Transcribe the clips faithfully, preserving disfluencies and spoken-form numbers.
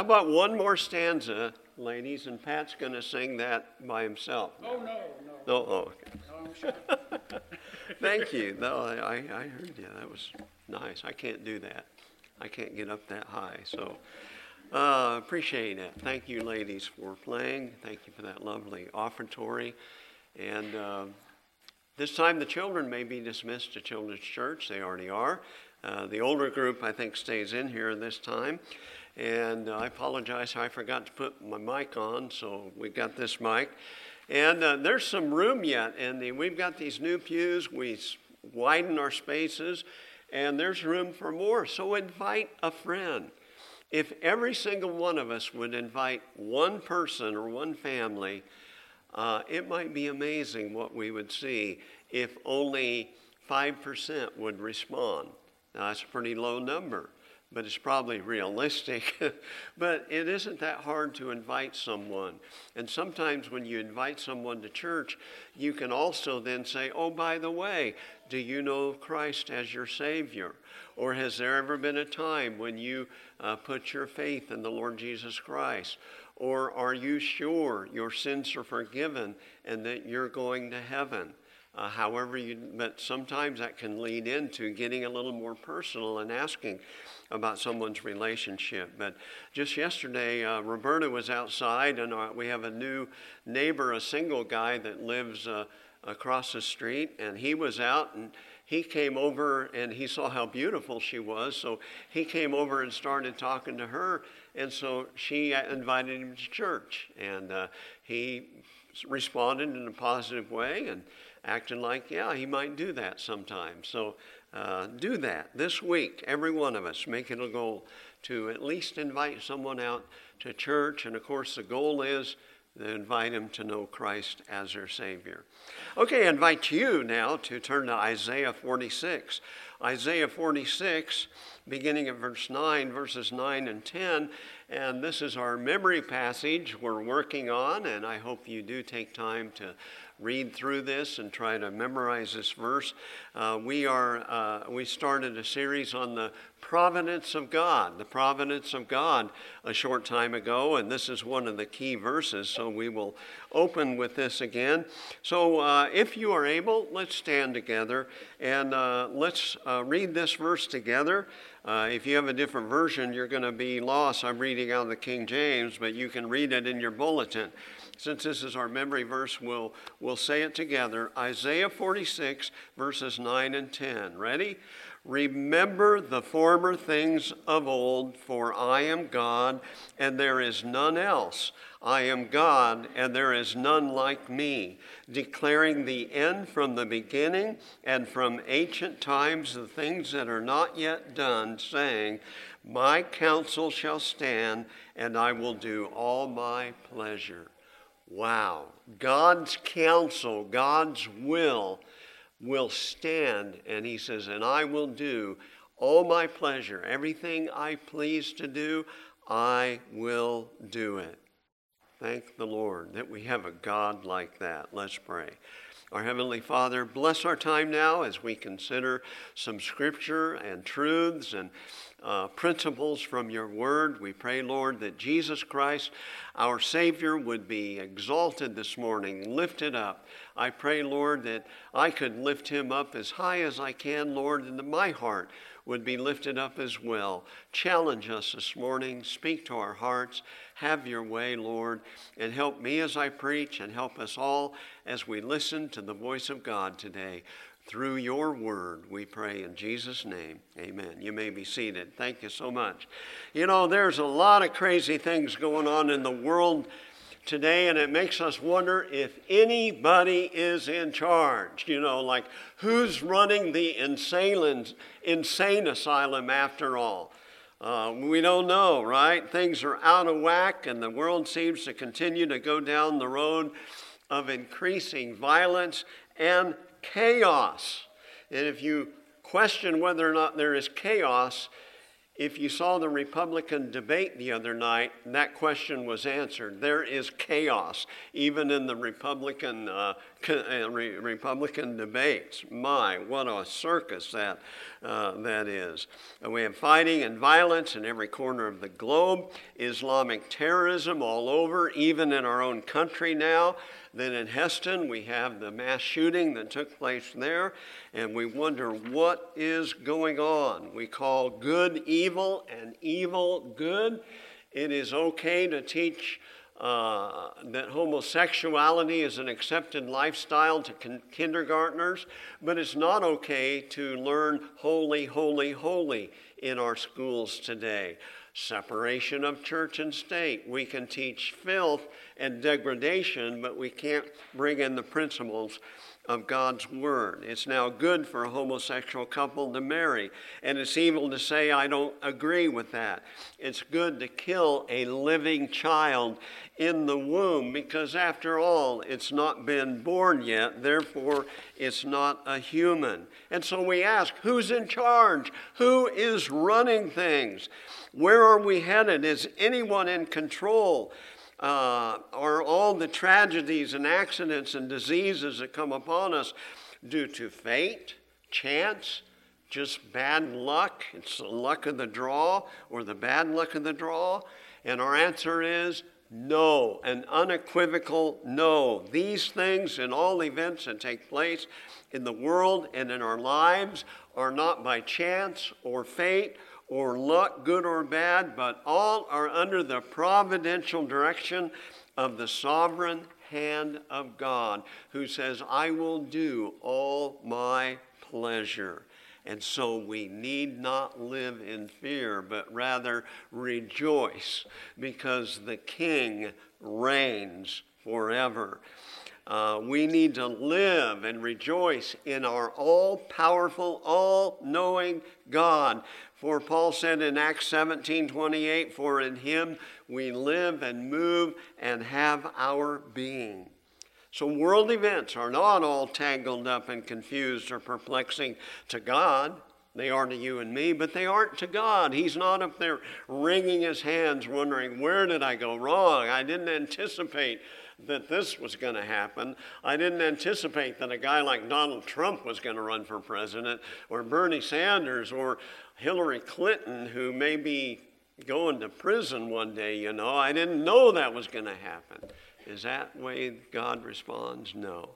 about one more stanza, ladies, and Pat's going to sing that by himself. Oh, no, no. No, oh, okay. No, I'm sure. Thank you. No, I, I heard you. That was nice. I can't do that. I can't get up that high. So uh, appreciate it. Thank you, ladies, for playing. Thank you for that lovely offertory. And uh, this time the children may be dismissed to Children's Church. They already are. Uh, the older group, I think, stays in here this time. And uh, I apologize. I forgot to put my mic on, so we got this mic. And uh, there's some room yet, and the, we've got these new pews. We widen our spaces, and there's room for more. So invite a friend. If every single one of us would invite one person or one family, uh, it might be amazing what we would see if only five percent would respond. Now, that's a pretty low number, but it's probably realistic. But it isn't that hard to invite someone. And sometimes when you invite someone to church, you can also then say, oh, by the way, do you know Christ as your Savior? Or has there ever been a time when you uh, put your faith in the Lord Jesus Christ? Or are you sure your sins are forgiven and that you're going to heaven? Uh, however, you, but sometimes that can lead into getting a little more personal and asking about someone's relationship. But just yesterday, uh, Roberta was outside, and uh, we have a new neighbor, a single guy that lives uh, across the street, and he was out, and he came over, and he saw how beautiful she was, so he came over and started talking to her, and so she invited him to church, and uh, he responded in a positive way, and acting like, yeah, he might do that sometime. So uh, do that this week. Every one of us, make it a goal to at least invite someone out to church. And of course, the goal is to invite them to know Christ as their Savior. Okay, I invite you now to turn to Isaiah forty-six. Isaiah forty-six, beginning at verse nine, verses nine and ten. And this is our memory passage we're working on, and I hope you do take time to read through this and try to memorize this verse. Uh, we are uh, we started a series on the providence of God, the providence of God a short time ago, and this is one of the key verses, so we will open with this again. So uh, if you are able, let's stand together and uh, let's uh, read this verse together. Uh, if you have a different version, you're going to be lost. I'm reading out of the King James, but you can read it in your bulletin. Since this is our memory verse, we'll, we'll say it together. Isaiah forty-six, verses nine and ten. Ready? Remember the former things of old, for I am God, and there is none else. I am God, and there is none like me, declaring the end from the beginning, and from ancient times the things that are not yet done, saying, my counsel shall stand, and I will do all my pleasure. Wow. God's counsel, God's will, will stand, and he says, and I will do all my pleasure. Everything I please to do, I will do it. Thank the Lord that we have a God like that. Let's pray. Our Heavenly Father, bless our time now as we consider some scripture and truths and uh, principles from your word. We pray, Lord, that Jesus Christ, our Savior, would be exalted this morning, lifted up. I pray, Lord, that I could lift him up as high as I can, Lord, and that my heart would be lifted up as well. Challenge us this morning. Speak to our hearts. Have your way, Lord, and help me as I preach, and help us all as we listen to the voice of God today. Through your word, we pray in Jesus' name. Amen. You may be seated. Thank you so much. You know, there's a lot of crazy things going on in the world today, and it makes us wonder if anybody is in charge. You know, like who's running the insane, insane asylum after all? Uh, we don't know, right? Things are out of whack, and the world seems to continue to go down the road of increasing violence and chaos. And if you question whether or not there is chaos If you saw the Republican debate the other night, that question was answered. There is chaos, even in the Republican uh, uh, re- Republican debates. My, what a circus that uh, that is. And we have fighting and violence in every corner of the globe. Islamic terrorism all over, even in our own country now. Then in Heston, we have the mass shooting that took place there, and we wonder what is going on. We call good evil and evil good. It is okay to teach uh, that homosexuality is an accepted lifestyle to kin- kindergartners, but it's not okay to learn holy, holy, holy in our schools today. Separation of church and state. We can teach filth and degradation, but we can't bring in the principles of God's word. It's now good for a homosexual couple to marry, and it's evil to say, I don't agree with that. It's good to kill a living child in the womb, because after all, it's not been born yet, therefore it's not a human. And so we ask, who's in charge? Who is running things? Where are we headed? Is anyone in control? Uh, are all the tragedies and accidents and diseases that come upon us due to fate, chance, just bad luck? It's the luck of the draw or the bad luck of the draw? And our answer is no, an unequivocal no. These things and all events that take place in the world and in our lives are not by chance or fate or luck, good or bad, but all are under the providential direction of the sovereign hand of God, who says, I will do all my pleasure. And so we need not live in fear, but rather rejoice, because the King reigns forever. Uh, we need to live and rejoice in our all-powerful, all-knowing God. For Paul said in Acts seventeen twenty-eight, for in him we live and move and have our being. So world events are not all tangled up and confused or perplexing to God. They are to you and me, but they aren't to God. He's not up there wringing his hands wondering, where did I go wrong? I didn't anticipate that this was going to happen. I didn't anticipate that a guy like Donald Trump was going to run for president, or Bernie Sanders, or Hillary Clinton, who may be going to prison one day, you know. I didn't know that was going to happen. Is that the way God responds? No.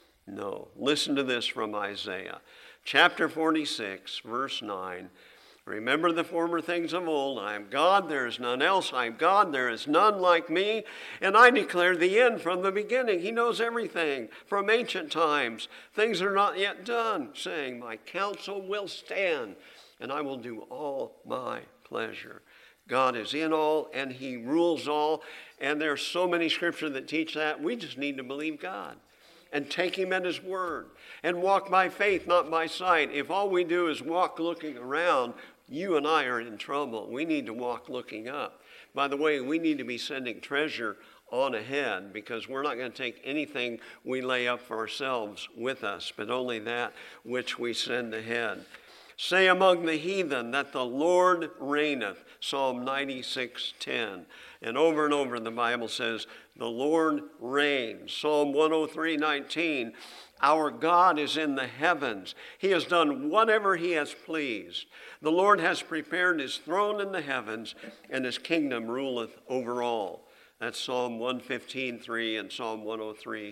No. Listen to this from Isaiah. Chapter forty-six, verse nine. Remember the former things of old. I am God, there is none else. I am God, there is none like me. And I declare the end from the beginning. He knows everything from ancient times. Things are not yet done, saying, my counsel will stand, and I will do all my pleasure. God is in all, and he rules all. And there are so many scriptures that teach that. We just need to believe God and take him at his word and walk by faith, not by sight. If all we do is walk looking around, you and I are in trouble. We need to walk looking up. By the way, we need to be sending treasure on ahead, because we're not going to take anything we lay up for ourselves with us, but only that which we send ahead. Say among the heathen that the Lord reigneth. Psalm ninety-six ten. And over and over the Bible says, the Lord reigns. Psalm one oh three nineteen. Our God is in the heavens. He has done whatever he has pleased. The Lord has prepared his throne in the heavens, and his kingdom ruleth over all. That's Psalm one fifteen three and Psalm one oh three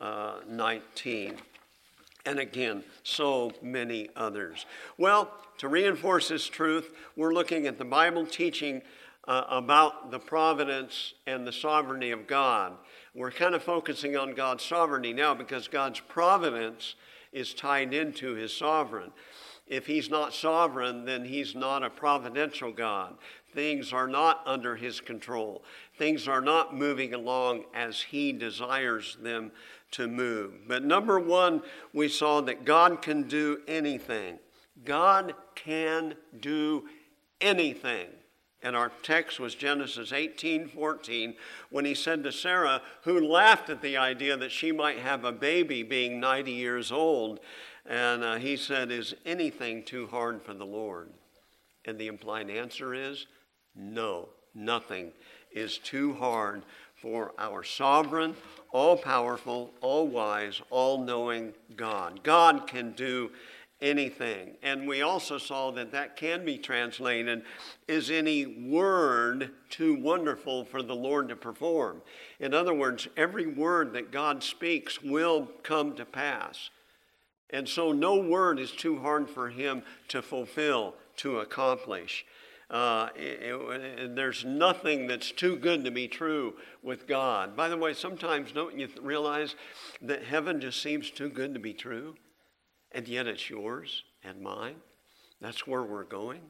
nineteen. And again, so many others. Well, to reinforce this truth, we're looking at the Bible teaching uh, about the providence and the sovereignty of God. We're kind of focusing on God's sovereignty now, because God's providence is tied into his sovereign. If he's not sovereign, then he's not a providential God. Things are not under his control. Things are not moving along as he desires them to move. But number one, we saw that God can do anything. God can do anything. And our text was Genesis eighteen fourteen, when he said to Sarah, who laughed at the idea that she might have a baby being ninety years old, and uh, he said, is anything too hard for the Lord? And the implied answer is no, nothing is too hard for our sovereign, all-powerful, all-wise, all-knowing God. God can do anything. And we also saw that that can be translated, is any word too wonderful for the Lord to perform? In other words, every word that God speaks will come to pass. And so no word is too hard for him to fulfill, to accomplish. Uh, it, it, there's nothing that's too good to be true with God. By the way, sometimes don't you realize that heaven just seems too good to be true? And yet it's yours and mine. That's where we're going,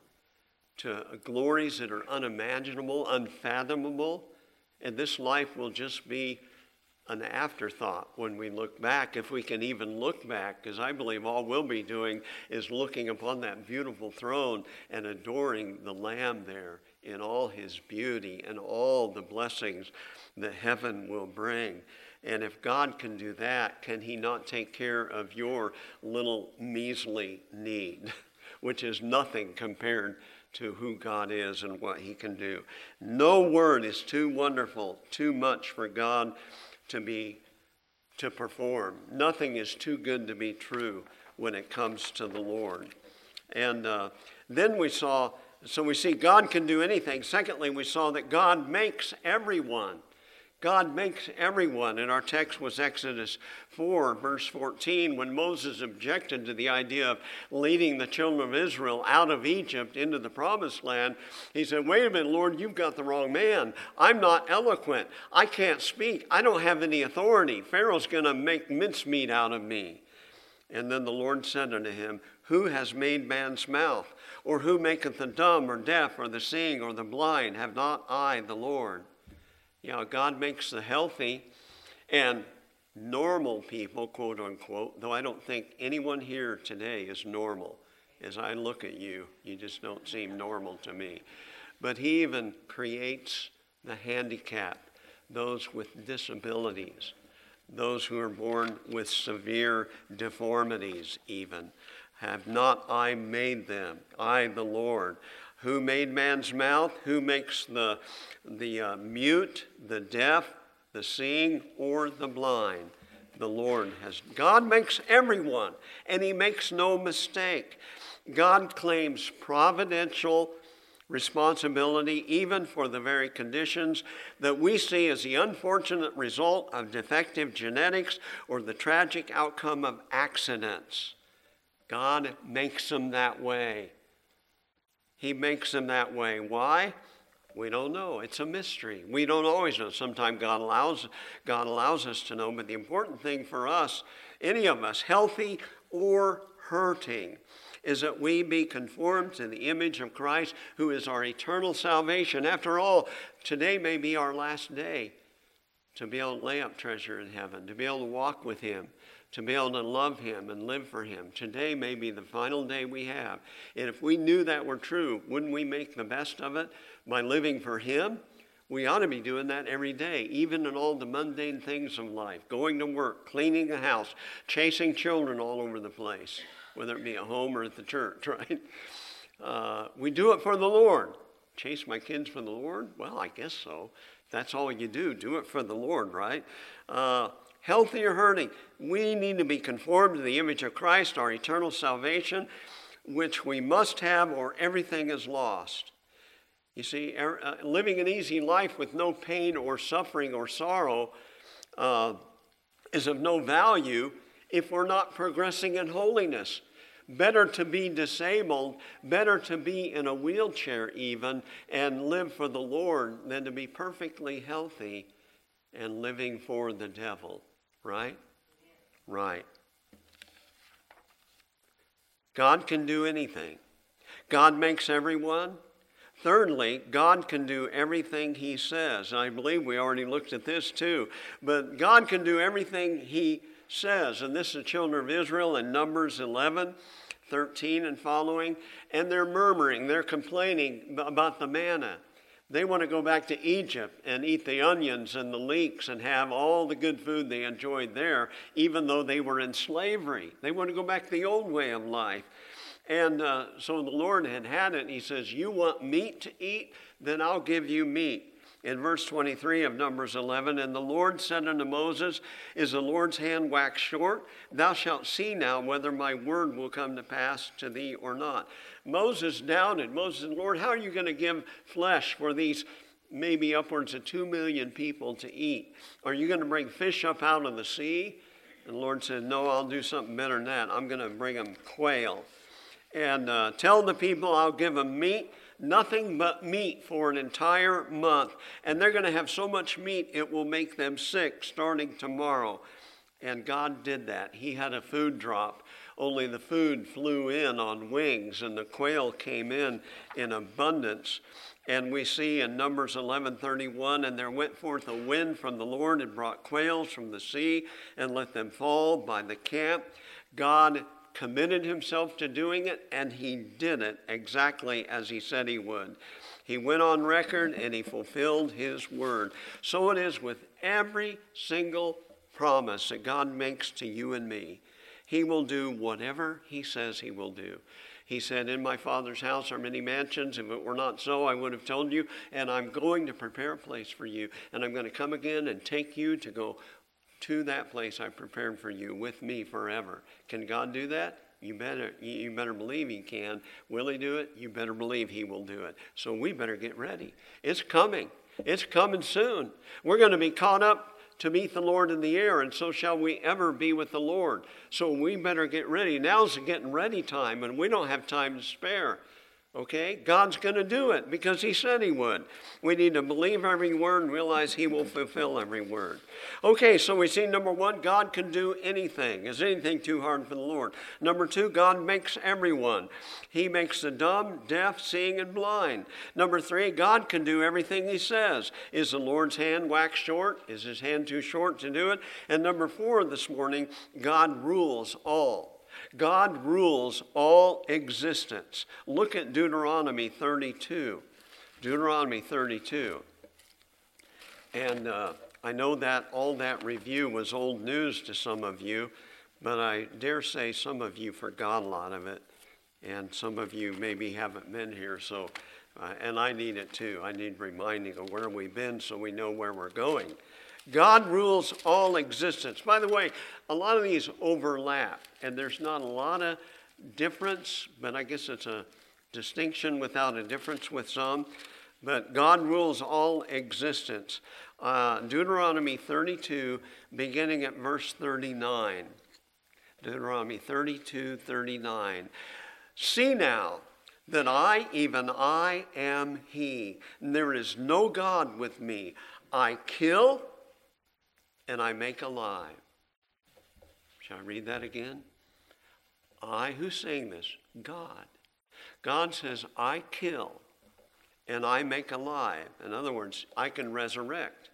to glories that are unimaginable, unfathomable. And this life will just be an afterthought when we look back, if we can even look back, because I believe all we'll be doing is looking upon that beautiful throne and adoring the Lamb there in all his beauty and all the blessings that heaven will bring. And if God can do that, can he not take care of your little measly need, which is nothing compared to who God is and what he can do? No word is too wonderful, too much for God to be, to perform. Nothing is too good to be true when it comes to the Lord. And uh, then we saw, so we see God can do anything. Secondly, we saw that God makes everyone. God makes everyone. And our text was Exodus four, verse fourteen, when Moses objected to the idea of leading the children of Israel out of Egypt into the promised land. He said, wait a minute, Lord, you've got the wrong man. I'm not eloquent. I can't speak. I don't have any authority. Pharaoh's going to make mincemeat out of me. And then the Lord said unto him, who has made man's mouth? Or who maketh the dumb or deaf or the seeing or the blind? Have not I the Lord? You know, God makes the healthy and normal people, quote unquote, though I don't think anyone here today is normal. As I look at you, you just don't seem normal to me. But he even creates the handicapped, those with disabilities, those who are born with severe deformities even. Have not I made them, I the Lord? Who made man's mouth? Who makes the, the uh, mute, the deaf, the seeing, or the blind? The Lord has. God makes everyone, and he makes no mistake. God claims providential responsibility even for the very conditions that we see as the unfortunate result of defective genetics or the tragic outcome of accidents. God makes them that way. He makes them that way. Why? We don't know. It's a mystery. We don't always know. Sometimes God allows, God allows us to know. But the important thing for us, any of us, healthy or hurting, is that we be conformed to the image of Christ, who is our eternal salvation. After all, today may be our last day to be able to lay up treasure in heaven, to be able to walk with him, to be able to love him and live for him. Today may be the final day we have. And if we knew that were true, wouldn't we make the best of it by living for him? We ought to be doing that every day, even in all the mundane things of life. Going to work, cleaning a house, chasing children all over the place, whether it be at home or at the church, right? Uh, we do it for the Lord. Chase my kids for the Lord? Well, I guess so. That's all you do. Do it for the Lord, right? Uh, Healthy or hurting, we need to be conformed to the image of Christ, our eternal salvation, which we must have or everything is lost. You see, uh, living an easy life with no pain or suffering or sorrow uh, is of no value if we're not progressing in holiness. Better to be disabled, better to be in a wheelchair even, and live for the Lord than to be perfectly healthy and living for the devil. Right? Right. God can do anything. God makes everyone. Thirdly, God can do everything he says. I believe we already looked at this too. But God can do everything he says. And this is the children of Israel in Numbers eleven, thirteen and following. And they're murmuring, they're complaining about the manna. They want to go back to Egypt and eat the onions and the leeks and have all the good food they enjoyed there, even though they were in slavery. They want to go back to the old way of life. And uh, so the Lord had had it. And he says, you want meat to eat? Then I'll give you meat. In verse twenty-three of Numbers eleven, and the Lord said unto Moses, is the Lord's hand waxed short? Thou shalt see now whether my word will come to pass to thee or not. Moses doubted. Moses said, Lord, how are you going to give flesh for these maybe upwards of two million people to eat? Are you going to bring fish up out of the sea? And the Lord said, no, I'll do something better than that. I'm going to bring them quail. And uh, tell the people I'll give them meat, nothing but meat for an entire month. And they're going to have so much meat it will make them sick starting tomorrow. And God did that. He had a food drop, only the food flew in on wings and the quail came in in abundance. And we see in Numbers eleven thirty-one, and there went forth a wind from the Lord and brought quails from the sea and let them fall by the camp. God committed himself to doing it, and he did it exactly as he said he would. He went on record and he fulfilled his word. So it is with every single promise that God makes to you and me. He will do whatever he says he will do. He said, in my Father's house are many mansions. If it were not so, I would have told you. And I'm going to prepare a place for you. And I'm going to come again and take you to go to that place I prepared for you with me forever. Can God do that? You better, you better believe he can. Will he do it? You better believe he will do it. So we better get ready. It's coming. It's coming soon. We're going to be caught up to meet the Lord in the air, and so shall we ever be with the Lord. So we better get ready. Now's the getting ready time, and we don't have time to spare. Okay? God's going to do it because he said he would. We need to believe every word and realize he will fulfill every word. Okay, so we see number one, God can do anything. Is anything too hard for the Lord? Number two, God makes everyone. He makes the dumb, deaf, seeing, and blind. Number three, God can do everything he says. Is the Lord's hand waxed short? Is his hand too short to do it? And number four this morning, God rules all. God rules all existence. Look at Deuteronomy thirty-two. Deuteronomy thirty-two. And uh, I know that all that review was old news to some of you, but I dare say some of you forgot a lot of it. And some of you maybe haven't been here, so, uh, and I need it too. I need reminding of where we've been so we know where we're going. God rules all existence. By the way, a lot of these overlap, and there's not a lot of difference, but I guess it's a distinction without a difference with some. But God rules all existence. Uh, Deuteronomy thirty-two, beginning at verse thirty-nine. Deuteronomy thirty-two, thirty-nine. See now that I, even I, am he. And there is no God with me. I kill and I make alive. Shall I read that again? I, who's saying this? God. God says, I kill and I make alive. In other words, I can resurrect.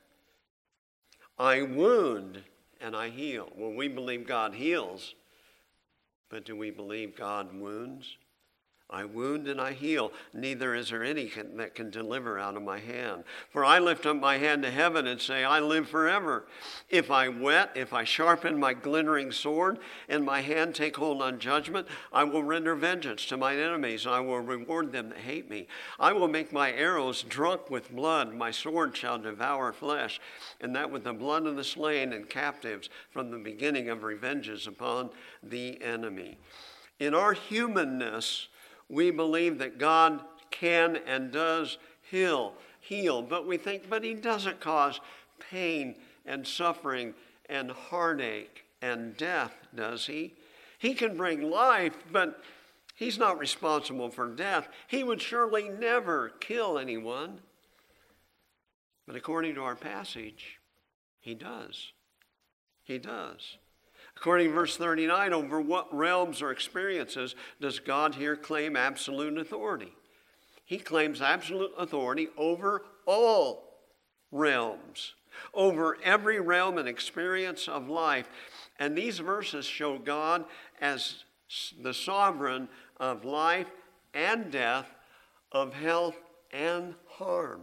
I wound and I heal. Well, we believe God heals, but do we believe God wounds? I wound and I heal. Neither is there any can, that can deliver out of my hand. For I lift up my hand to heaven and say, I live forever. If I whet, if I sharpen my glittering sword, and my hand take hold on judgment, I will render vengeance to mine enemies, and I will reward them that hate me. I will make my arrows drunk with blood. My sword shall devour flesh, and that with the blood of the slain and captives from the beginning of revenges upon the enemy. In our humanness, we believe that God can and does heal, heal, but we think, but he doesn't cause pain and suffering and heartache and death, does he? He can bring life, but he's not responsible for death. He would surely never kill anyone. But according to our passage, he does. He does. According to verse thirty-nine, over what realms or experiences does God here claim absolute authority? He claims absolute authority over all realms, over every realm and experience of life. And these verses show God as the sovereign of life and death, of health and harm.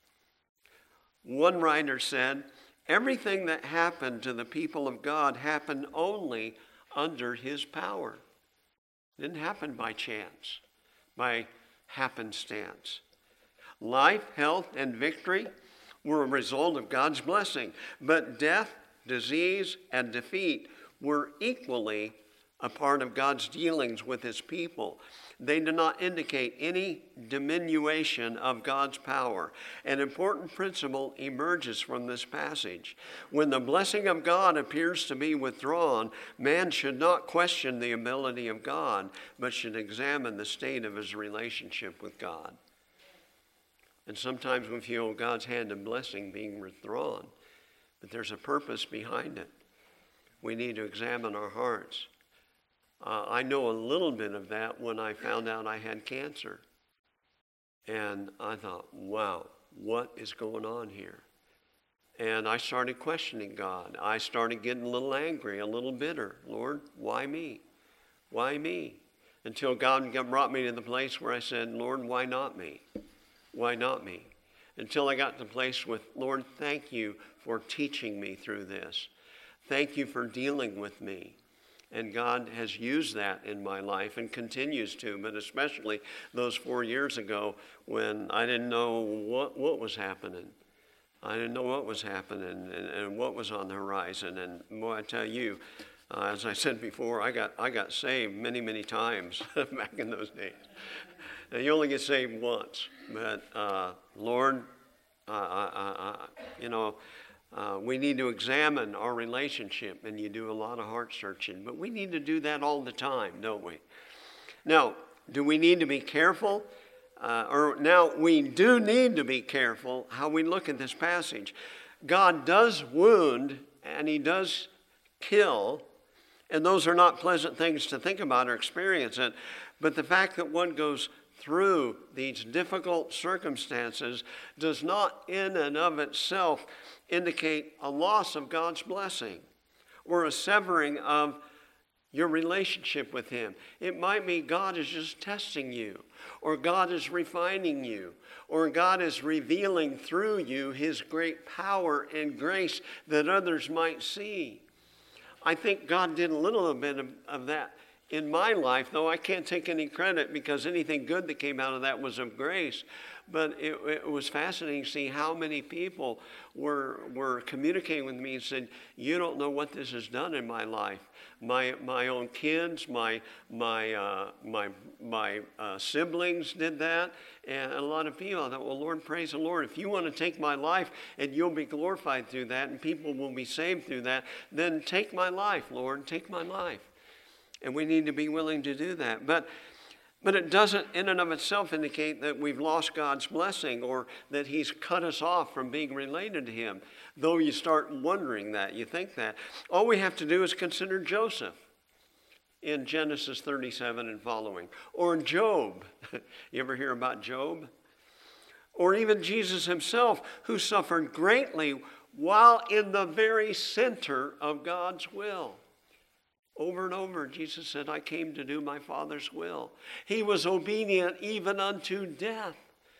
One writer said, everything that happened to the people of God happened only under his power. It didn't happen by chance, by happenstance. Life, health, and victory were a result of God's blessing, but death, disease, and defeat were equally a part of God's dealings with his people. They do not indicate any diminution of God's power. An important principle emerges from this passage. When the blessing of God appears to be withdrawn, man should not question the ability of God, but should examine the state of his relationship with God. And sometimes we feel God's hand of blessing being withdrawn, but there's a purpose behind it. We need to examine our hearts. Uh, I know a little bit of that when I found out I had cancer. And I thought, wow, what is going on here? And I started questioning God. I started getting a little angry, a little bitter. Lord, why me? Why me? Until God brought me to the place where I said, Lord, why not me? Why not me? Until I got to the place with, Lord, thank you for teaching me through this. Thank you for dealing with me. And God has used that in my life and continues to, but especially those four years ago when I didn't know what, what was happening. I didn't know what was happening and, and what was on the horizon. And boy, I tell you, uh, as I said before, I got I got saved many, many times back in those days. Now, you only get saved once, but uh, Lord, uh, I, I, I, you know, Uh, we need to examine our relationship, and you do a lot of heart searching. But we need to do that all the time, don't we? Now, do we need to be careful? Uh, or now, we do need to be careful how we look at this passage. God does wound, and he does kill, and those are not pleasant things to think about or experience it. But the fact that one goes through these difficult circumstances does not in and of itself indicate a loss of God's blessing or a severing of your relationship with him. It might be God is just testing you, or God is refining you, or God is revealing through you his great power and grace that others might see. I think God did a little bit of, of that in my life, though I can't take any credit because anything good that came out of that was of grace. But it, it was fascinating to see how many people were were communicating with me and said, you don't know what this has done in my life. My my own kids, my my uh, my my uh, siblings did that, and a lot of people. I thought, well, Lord, praise the Lord. If you want to take my life and you'll be glorified through that, and people will be saved through that, then take my life, Lord, take my life. And we need to be willing to do that. But But it doesn't in and of itself indicate that we've lost God's blessing or that he's cut us off from being related to him. Though you start wondering that, you think that. All we have to do is consider Joseph in Genesis thirty-seven and following. Or Job. You ever hear about Job? Or even Jesus himself, who suffered greatly while in the very center of God's will. Over and over, Jesus said, I came to do my Father's will. He was obedient even unto death.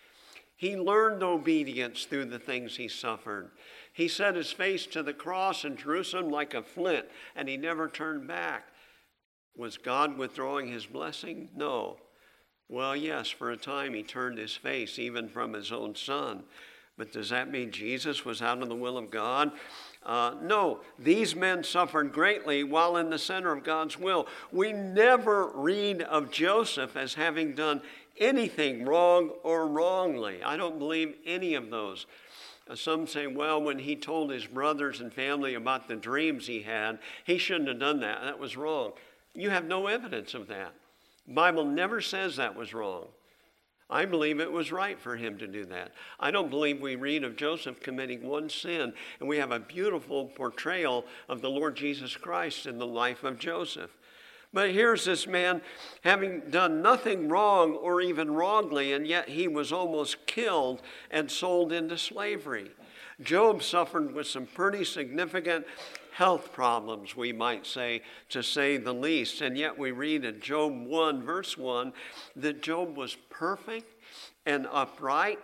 He learned obedience through the things he suffered. He set his face to the cross in Jerusalem like a flint, and he never turned back. Was God withdrawing his blessing? No. Well, yes, for a time he turned his face even from his own son. But does that mean Jesus was out of the will of God? Uh, no, these men suffered greatly while in the center of God's will. We never read of Joseph as having done anything wrong or wrongly. I don't believe any of those. Uh, some say, well, when he told his brothers and family about the dreams he had, he shouldn't have done that. That was wrong. You have no evidence of that. The Bible never says that was wrong. I believe it was right for him to do that. I don't believe we read of Joseph committing one sin, and we have a beautiful portrayal of the Lord Jesus Christ in the life of Joseph. But here's this man having done nothing wrong or even wrongly, and yet he was almost killed and sold into slavery. Job suffered with some pretty significant health problems, we might say, to say the least. And yet we read in Job one, verse one, that Job was perfect and upright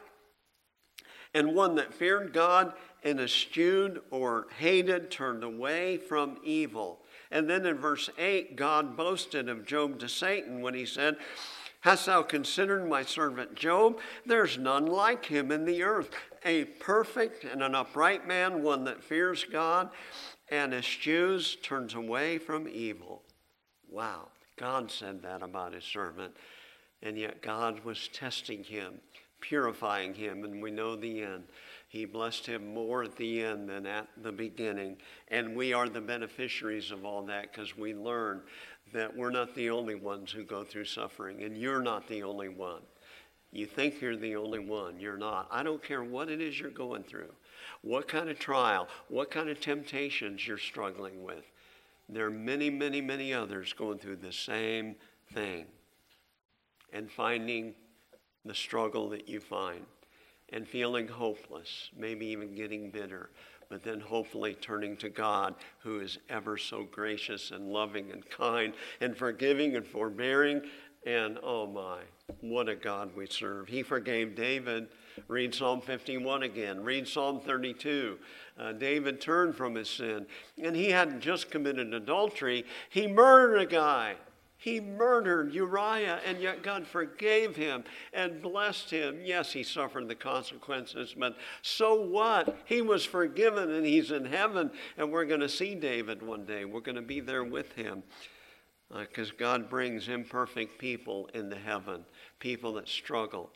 and one that feared God and eschewed or hated, turned away from evil. And then in verse eight, God boasted of Job to Satan when he said, hast thou considered my servant Job? There's none like him in the earth, a perfect and an upright man, one that fears God and eschews, turns away from evil. Wow, God said that about his servant, and yet God was testing him, purifying him, and we know the end. He blessed him more at the end than at the beginning, and we are the beneficiaries of all that because we learn that we're not the only ones who go through suffering, and you're not the only one. You think you're the only one. You're not. I don't care what it is you're going through, what kind of trial, what kind of temptations you're struggling with. There are many, many, many others going through the same thing and finding the struggle that you find and feeling hopeless, maybe even getting bitter, but then hopefully turning to God, who is ever so gracious and loving and kind and forgiving and forbearing. And oh my, what a God we serve. He forgave David. Read Psalm fifty-one again. Read Psalm thirty-two. Uh, David turned from his sin, and he hadn't just committed adultery. He murdered a guy. He murdered Uriah, and yet God forgave him and blessed him. Yes, he suffered the consequences, but so what? He was forgiven, and he's in heaven, and we're going to see David one day. We're going to be there with him because uh, God brings imperfect people into heaven, people that struggle,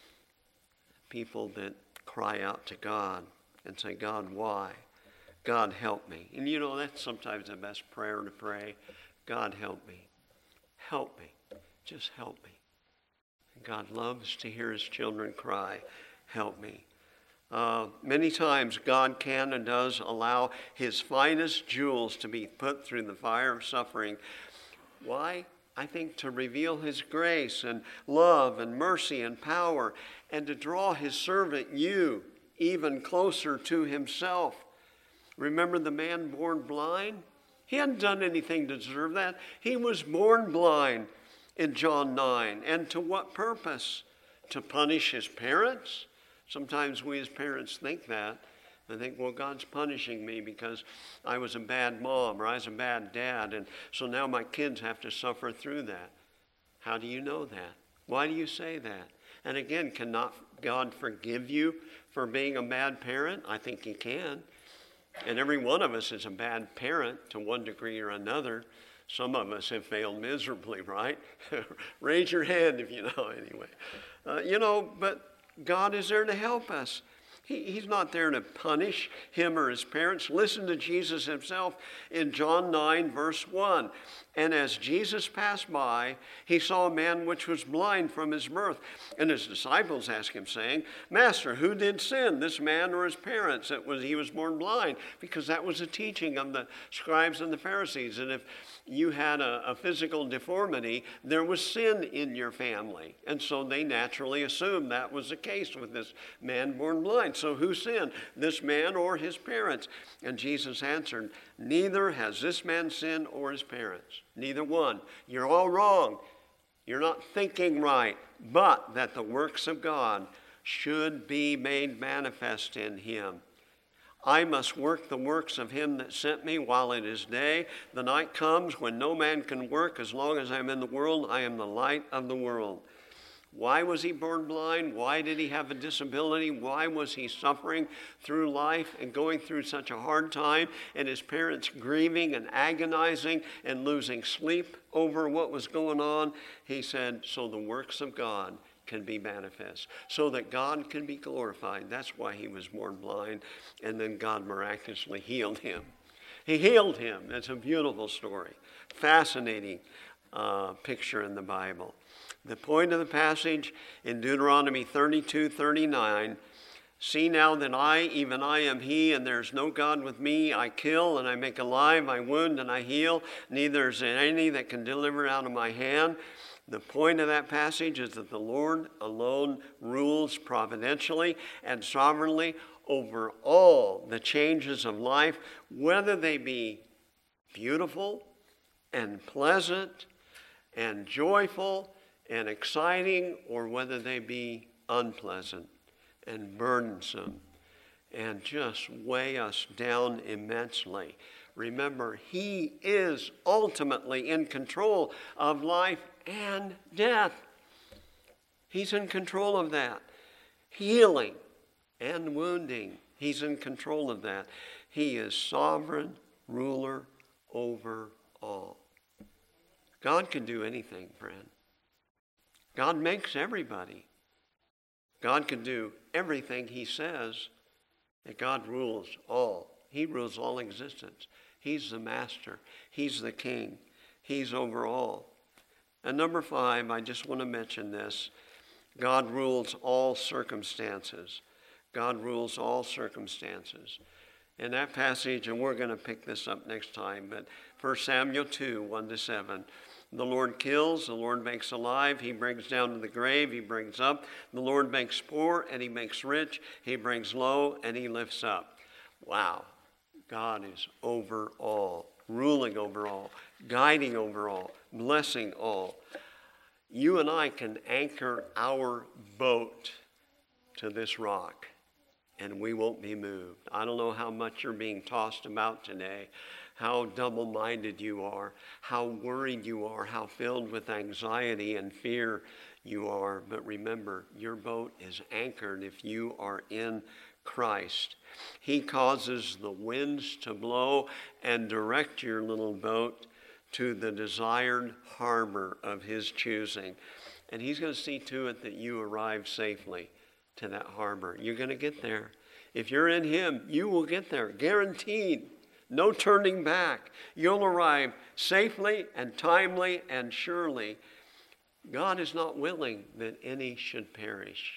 people that cry out to God and say, God, why? God, help me. And you know, that's sometimes the best prayer to pray. God, help me. Help me. Just help me. And God loves to hear his children cry, help me. Uh, many times God can and does allow his finest jewels to be put through the fire of suffering. Why? I think to reveal his grace and love and mercy and power, and to draw his servant, you, even closer to himself. Remember the man born blind? He hadn't done anything to deserve that. He was born blind in John nine. And to what purpose? To punish his parents? Sometimes we as parents think that. I think, well, God's punishing me because I was a bad mom or I was a bad dad, and so now my kids have to suffer through that. How do you know that? Why do you say that? And again, cannot God forgive you for being a bad parent? I think he can. And every one of us is a bad parent to one degree or another. Some of us have failed miserably, right? Raise your hand if you know, anyway. Uh, you know, but God is there to help us. He, he's not there to punish him or his parents. Listen to Jesus himself in John nine, verse one. And as Jesus passed by, he saw a man which was blind from his birth. And his disciples asked him, saying, Master, who did sin, this man or his parents, that was he was born blind? Because that was the teaching of the scribes and the Pharisees. And if you had a, a physical deformity, there was sin in your family. And so they naturally assumed that was the case with this man born blind. So who sinned, this man or his parents? And Jesus answered, neither has this man sinned or his parents. Neither one. You're all wrong. You're not thinking right. But that the works of God should be made manifest in him. I must work the works of him that sent me while it is day. The night comes when no man can work. As long as I'm in the world, I am the light of the world. Why was he born blind? Why did he have a disability? Why was he suffering through life and going through such a hard time, and his parents grieving and agonizing and losing sleep over what was going on? He said, so the works of God can be manifest, so that God can be glorified. That's why he was born blind, and then God miraculously healed him. He healed him. It's a beautiful story. Fascinating uh, picture in the Bible. The point of the passage in Deuteronomy thirty-two thirty-nine, see now that I, even I am he, and there is no God with me. I kill and I make alive, I wound and I heal. Neither is there any that can deliver out of my hand. The point of that passage is that the Lord alone rules providentially and sovereignly over all the changes of life, whether they be beautiful and pleasant and joyful and exciting, or whether they be unpleasant and burdensome and just weigh us down immensely. Remember, he is ultimately in control of life and death. He's in control of that. Healing and wounding, he's in control of that. He is sovereign ruler over all. God can do anything, friend. God makes everybody. God can do everything he says, that God rules all. He rules all existence. He's the master. He's the king. He's over all. And number five, I just want to mention this. God rules all circumstances. God rules all circumstances. In that passage, and we're going to pick this up next time, but First Samuel two, one to seven. The Lord kills, the Lord makes alive, he brings down to the grave, he brings up. The Lord makes poor and he makes rich, he brings low and he lifts up. Wow, God is over all, ruling over all, guiding over all, blessing all. You and I can anchor our boat to this rock and we won't be moved. I don't know how much you're being tossed about today, how double-minded you are, how worried you are, how filled with anxiety and fear you are. But remember, your boat is anchored if you are in Christ. He causes the winds to blow and direct your little boat to the desired harbor of his choosing. And he's going to see to it that you arrive safely to that harbor. You're going to get there. If you're in him, you will get there, guaranteed. No turning back. You'll arrive safely and timely and surely. God is not willing that any should perish.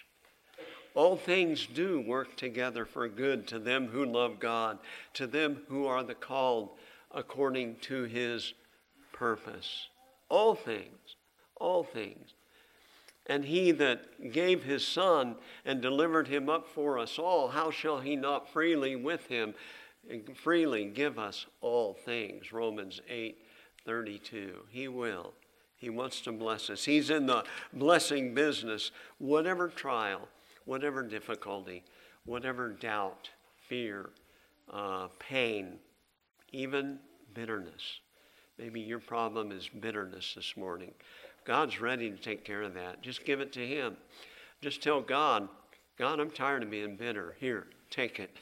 All things do work together for good to them who love God, to them who are the called according to his purpose. All things, all things. And he that gave his son and delivered him up for us all, how shall he not freely with him freely give us all things? Romans eight thirty-two. He will. He wants to bless us. He's in the blessing business. Whatever trial, whatever difficulty, whatever doubt, fear, uh, pain, even bitterness. Maybe your problem is bitterness this morning. God's ready to take care of that. Just give it to him. Just tell God, God, I'm tired of being bitter. Here, take it.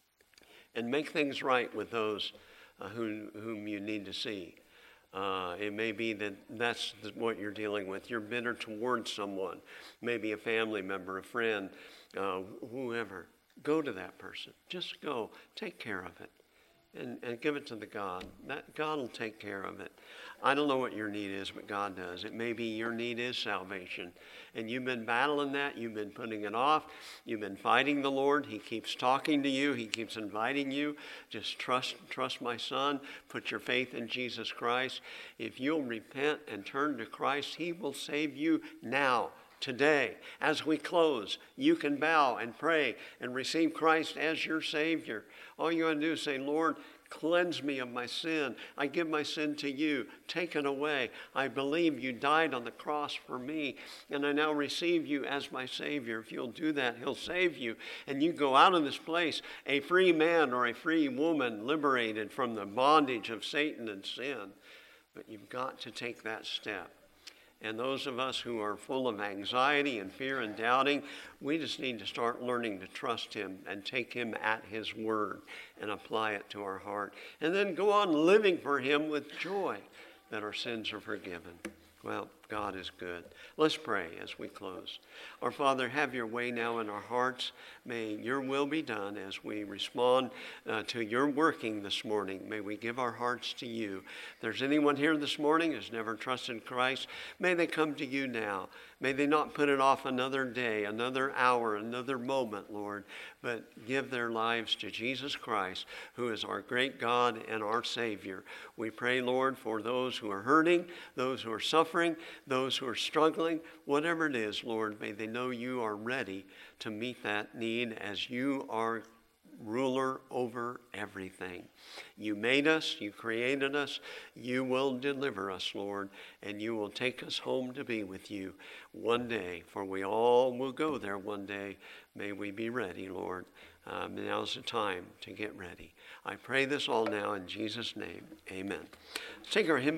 And make things right with those uh, who, whom you need to see. Uh, it may be that that's what you're dealing with. You're bitter towards someone, maybe a family member, a friend, uh, whoever. Go to that person. Just go. Take care of it. And, and give it to the God. That God will take care of it. I don't know what your need is, but God does. It may be your need is salvation. And you've been battling that. You've been putting it off. You've been fighting the Lord. He keeps talking to you. He keeps inviting you. Just trust, trust my son. Put your faith in Jesus Christ. If you'll repent and turn to Christ, he will save you now. Today, as we close, you can bow and pray and receive Christ as your Savior. All you got to do is say, Lord, cleanse me of my sin. I give my sin to you. Take it away. I believe you died on the cross for me, and I now receive you as my Savior. If you'll do that, he'll save you. And you go out of this place a free man or a free woman, liberated from the bondage of Satan and sin. But you've got to take that step. And those of us who are full of anxiety and fear and doubting, we just need to start learning to trust him and take him at his word and apply it to our heart. And then go on living for him with joy that our sins are forgiven. Well, God is good. Let's pray as we close. Our Father, have your way now in our hearts. May your will be done as we respond uh, to your working this morning. May we give our hearts to you. If there's anyone here this morning who's never trusted Christ, may they come to you now. May they not put it off another day, another hour, another moment, Lord, but give their lives to Jesus Christ, who is our great God and our Savior. We pray, Lord, for those who are hurting, those who are suffering, those who are struggling, whatever it is, Lord, may they know you are ready to meet that need as you are ruler over everything. You made us, you created us, you will deliver us, Lord, and you will take us home to be with you one day, for we all will go there one day. May we be ready, Lord. Um, now's the time to get ready. I pray this all now in Jesus' name. Amen. Let's take our hymn.